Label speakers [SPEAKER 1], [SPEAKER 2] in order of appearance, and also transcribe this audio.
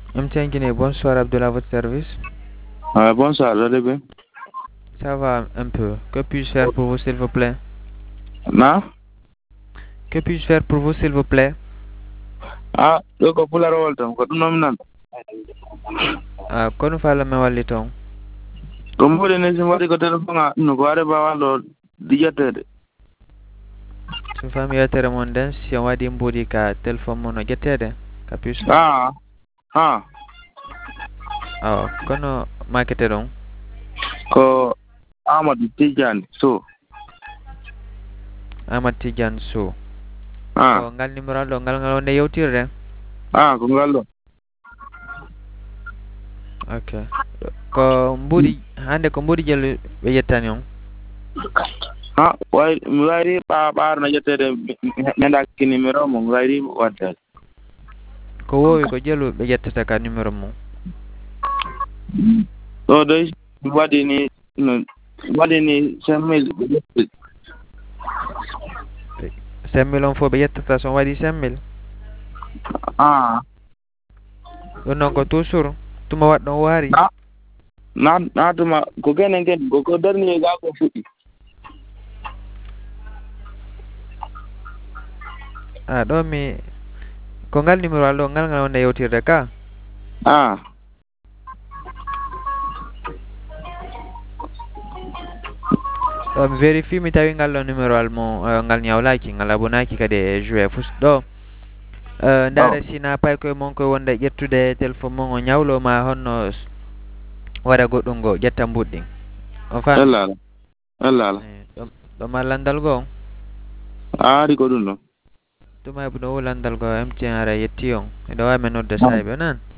[SPEAKER 1] MTN Guinée, bonsoir Abdullah, à votre service.
[SPEAKER 2] Bonsoir, Rodébé.
[SPEAKER 1] Ça va un peu. Que puis-je faire pour vous, s'il vous plaît?
[SPEAKER 2] Na?
[SPEAKER 1] Que puis-je faire pour vous, s'il vous plaît?
[SPEAKER 2] Ɗo ko Pularowol tan ko ɗum noon.
[SPEAKER 1] Kono fala me walli ton.
[SPEAKER 2] Ko mbuɗe ne so waɗi ko téléphone no ko waɗe bawanɗo ɗiƴettede.
[SPEAKER 1] So fami yettere mon den si on waɗi mbuɗi ka téléphone mon no ƴettede ka puce o. Kono makete ɗon?
[SPEAKER 2] Ko Amadou Tidiane Sow.
[SPEAKER 1] Amadou Tidiane Sow. Ko ngal numéro ɗo ngal wonde yewtirde?
[SPEAKER 2] Ko ngal ɗo.
[SPEAKER 1] Ok. Ko mbuɗi hande ko mbuɗi jellu ɓe yettani on?
[SPEAKER 2] Mi wayri ɓaarno ƴettede mi ndakki numéro mo mi wayri waddede.
[SPEAKER 1] Ko wowi ko jellu ɓe ƴettata ka numéro mum?
[SPEAKER 2] ɗo doy mi waɗini 5 000 ɓe ƴetti.
[SPEAKER 1] 5 000 on fof ɓe ƴettata so on waɗi 5 000? ɗum noon ko toujours tuma waɗɗon waari?
[SPEAKER 2] na tuma ko kenen ken ko dernier ga ko fuɗɗi.
[SPEAKER 1] Ɗo mi ko ngal numéro al ɗo ngal wonde yewtirde ka? ɗo mi vérifie mi tawi ngal ɗo numéro al mo ngal ñawlaki ngal abonaki kadi e joué fus ɗo ndaara sina pay koye mon koye wonde ƴettude téléphone mon o ñawlo ma honno waɗa goɗɗum ngo ƴetta mbuɗɗi on faami?
[SPEAKER 2] Allah
[SPEAKER 1] ɗo ma landal goo?
[SPEAKER 2] ari ko ɗum ɗo.
[SPEAKER 1] tuma heɓu ɗo landal goo MTN ara yetti on eɗo wawi men nodde Sayɓe nan?